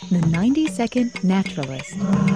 The 90-Second Naturalist.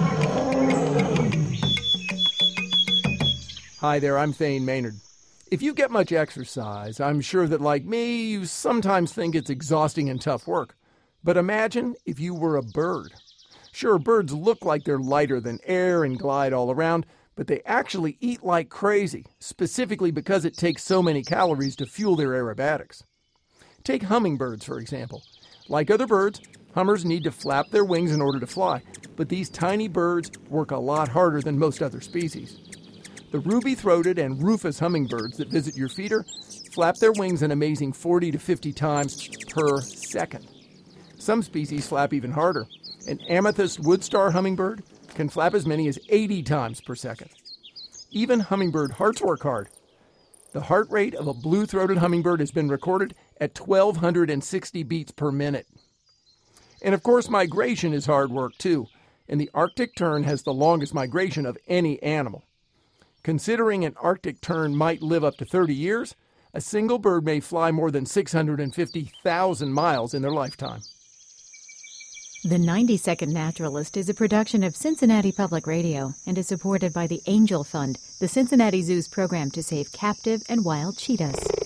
Hi there, I'm Thane Maynard. If you get much exercise, I'm sure that, like me, you sometimes think it's exhausting and tough work. But imagine if you were a bird. Sure, birds look like they're lighter than air and glide all around, but they actually eat like crazy, specifically because it takes so many calories to fuel their aerobatics. Take hummingbirds, for example. Like other birds, hummers need to flap their wings in order to fly, but these tiny birds work a lot harder than most other species. The ruby-throated and rufous hummingbirds that visit your feeder flap their wings an amazing 40 to 50 times per second. Some species flap even harder. An amethyst woodstar hummingbird can flap as many as 80 times per second. Even hummingbird hearts work hard. The heart rate of a blue-throated hummingbird has been recorded at 1,260 beats per minute. And of course, migration is hard work too, and the Arctic tern has the longest migration of any animal. Considering an Arctic tern might live up to 30 years, a single bird may fly more than 650,000 miles in their lifetime. The 90-Second Naturalist is a production of Cincinnati Public Radio and is supported by the Angel Fund, the Cincinnati Zoo's program to save captive and wild cheetahs.